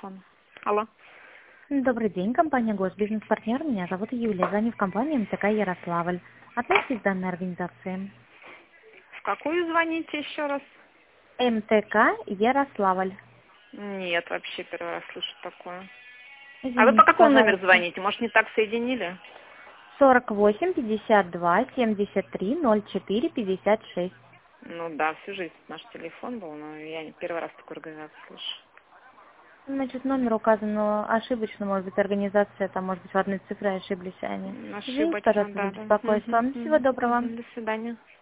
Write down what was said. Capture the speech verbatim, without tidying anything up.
телефон. Алло. Добрый день, компания Госбизнес-партнер. Меня зовут Юлия. Звоню в компанию МТК Ярославль. Относитесь к данной организации? В какую звоните еще раз? МТК Ярославль. Нет, вообще первый раз слышу такое. А вы по Извините, какому номеру пожалуйста. звоните? Может, не так соединили? сорок восемь пятьдесят два семьдесят три ноль четыре пятьдесят шесть. Ну да, всю жизнь наш телефон был, но я первый раз такую организацию слышу. Значит, номер указан но ошибочно, может быть, организация, там, может быть, в одной цифре ошиблись они. Извините, Ошибочно, пожалуйста, за да, да. беспокойство. Мгм, Всего мгм, доброго. мгм. До свидания.